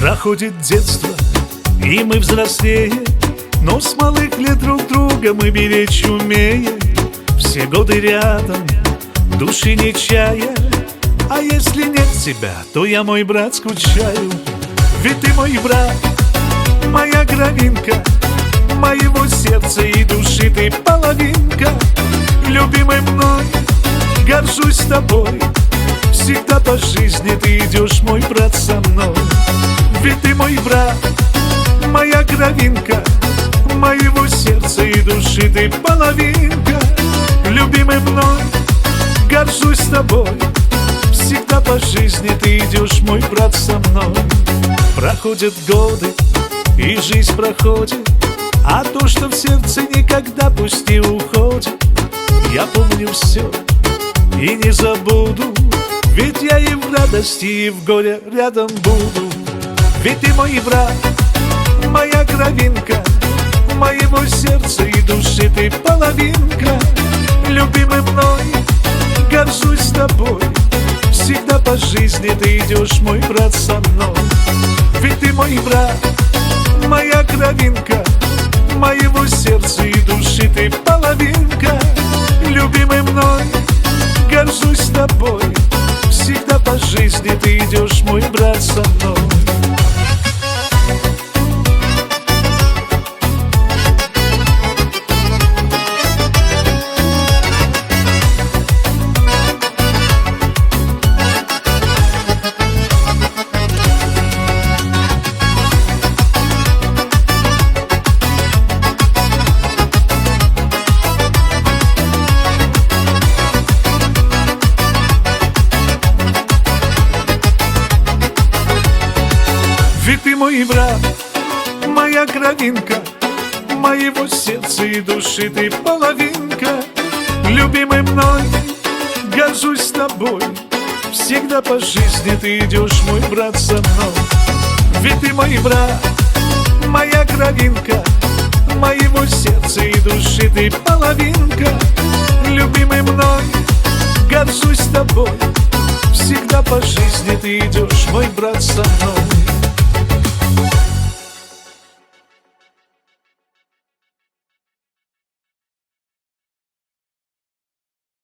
Проходит детство, и мы взрослеем, но с малых лет друг друга мы беречь умеем. Все годы рядом, души не чая, а если нет тебя, то я, мой брат, скучаю. Ведь ты мой брат, моя кровинка, моего сердца и души ты половинка. Любимый мной, горжусь тобой, всегда по жизни ты идешь, мой брат, со мной. Ведь ты мой брат, моя кровинка, моего сердца и души ты половинка. Любимый мной, горжусь тобой, всегда по жизни ты идешь, мой брат, со мной. Проходят годы, и жизнь проходит, а то, что в сердце никогда пусть не уходит. Я помню все и не забуду, ведь я и в радости, и в горе рядом буду. Ведь ты мой брат, моя кровинка, моего сердца и души ты половинка. Любимый мной, горжусь тобой, всегда по жизни ты идешь, мой брат, со мной. Ведь ты мой брат, моя кровинка, моего сердца и души ты половинка. Любимый мной, горжусь тобой, всегда по жизни ты идешь, мой брат, со мной. Ведь ты мой брат, моя кровинка, моего сердца и души ты половинка. Любимый мной, горжусь тобой, всегда по жизни ты идешь, мой брат, со мной. Ведь ты мой брат, моя кровинка, моего сердца и души ты половинка. Любимый мной, горжусь тобой, всегда по жизни ты идешь, мой брат, со мной.